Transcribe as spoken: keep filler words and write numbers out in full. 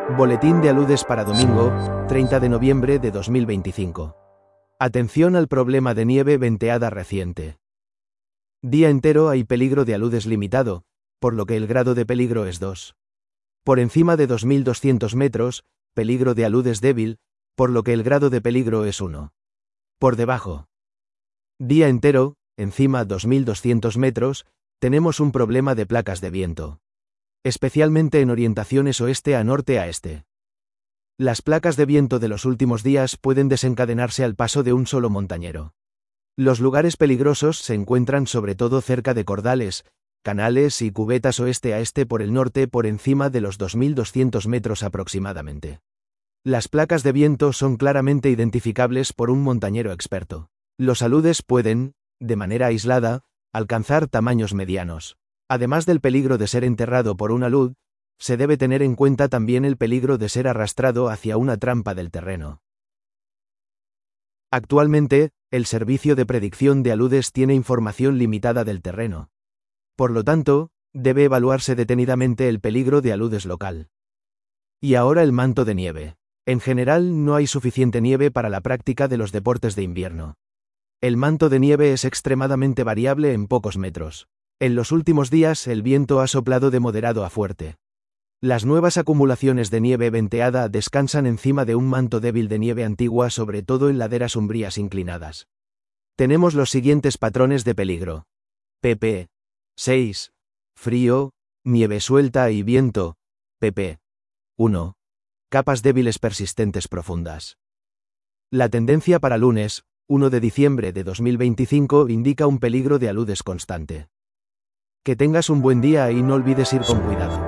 Boletín de aludes para domingo, treinta de noviembre de dos mil veinticinco. Atención al problema de nieve venteada reciente. Día entero hay peligro de aludes limitado, por lo que el grado de peligro es dos. Por encima de dos mil doscientos metros, peligro de aludes débil, por lo que el grado de peligro es uno. Por debajo. Día entero, encima dos mil doscientos metros, tenemos un problema de placas de viento. Especialmente en orientaciones oeste a norte a este. Las placas de viento de los últimos días pueden desencadenarse al paso de un solo montañero. Los lugares peligrosos se encuentran sobre todo cerca de cordales, canales y cubetas oeste a este por el norte por encima de los dos mil doscientos metros aproximadamente. Las placas de viento son claramente identificables por un montañero experto. Los aludes pueden, de manera aislada, alcanzar tamaños medianos. Además del peligro de ser enterrado por un alud, se debe tener en cuenta también el peligro de ser arrastrado hacia una trampa del terreno. Actualmente, el servicio de predicción de aludes tiene información limitada del terreno. Por lo tanto, debe evaluarse detenidamente el peligro de aludes local. Y ahora el manto de nieve. En general no hay suficiente nieve para la práctica de los deportes de invierno. El manto de nieve es extremadamente variable en pocos metros. En los últimos días el viento ha soplado de moderado a fuerte. Las nuevas acumulaciones de nieve venteada descansan encima de un manto débil de nieve antigua, sobre todo en laderas umbrías inclinadas. Tenemos los siguientes patrones de peligro. pp. seis. Frío, nieve suelta y viento. pp. uno. Capas débiles persistentes profundas. La tendencia para lunes, primero de diciembre de dos mil veinticinco, indica un peligro de aludes constante. Que tengas un buen día y no olvides ir con cuidado.